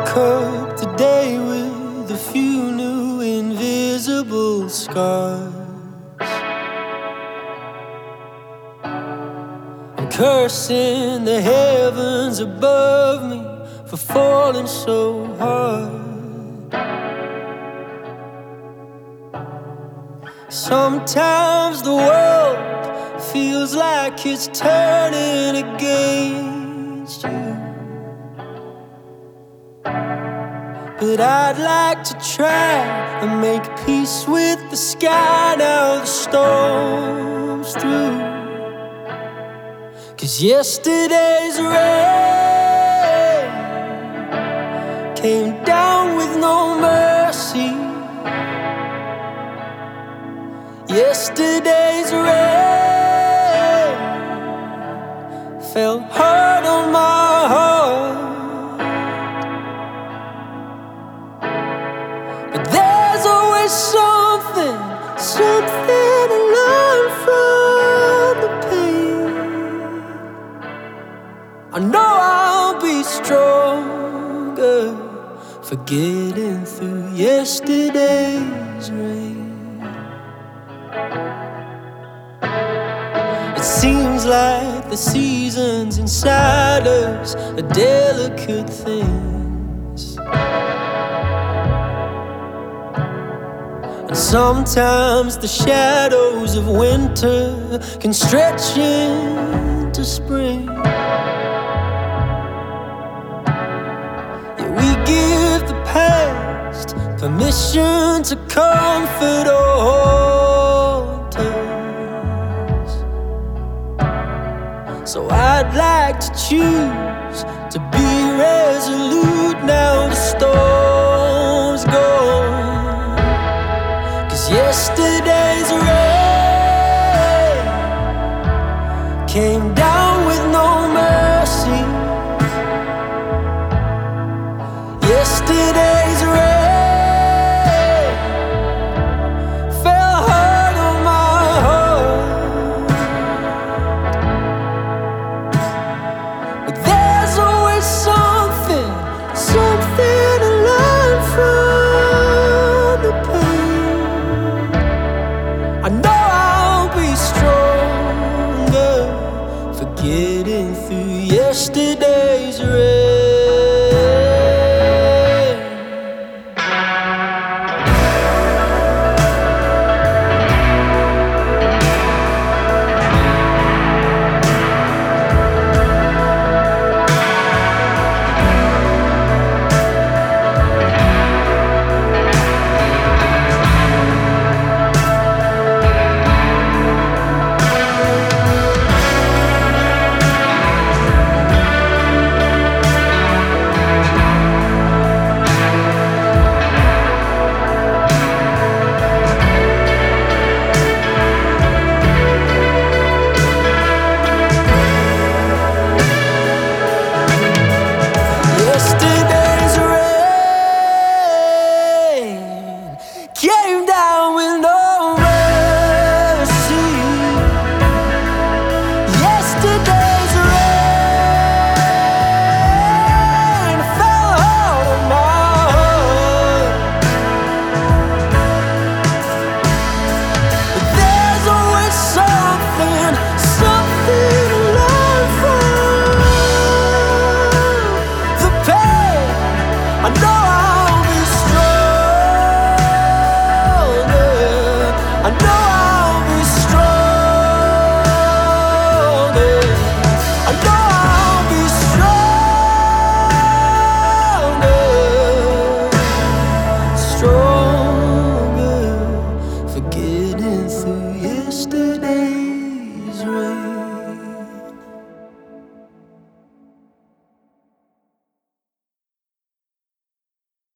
woke up today with a few new invisible scars. I'm cursing the heavens above me for falling so hard. Sometimes the world feels like it's turning against you, but I'd like to try and make peace with the sky now the storm's through. 'Cause yesterday's rain came down with no mercy. Yesterday's rain fell hard on my heart. But there's always something to learn from the pain. I know I'll be stronger for getting through yesterday's rain. It seems like the seasons inside us are delicate things, and sometimes the shadows of winter can stretch into spring. Yeah, we give the past permission to comfort or haunt us. So I'd like to choose to be resolute now